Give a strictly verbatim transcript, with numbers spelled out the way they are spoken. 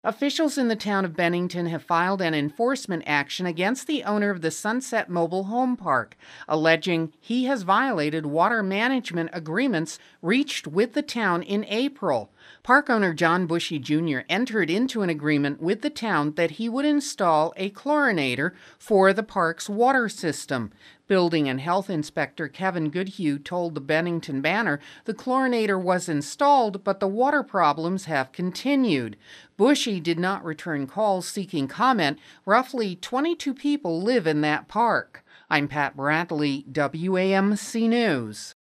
Officials in the town of Bennington have filed an enforcement action against the owner of the Sunset Mobile Home Park, alleging he has violated water management agreements reached with the town in April. Park owner John Bushy Junior entered into an agreement with the town that he would install a chlorinator for the park's water system. Building and Health Inspector Kevin Goodhue told the Bennington Banner the chlorinator was installed, but the water problems have continued. Bushy did not return calls seeking comment. Roughly twenty-two people live in that park. I'm Pat Bradley, W A M C News.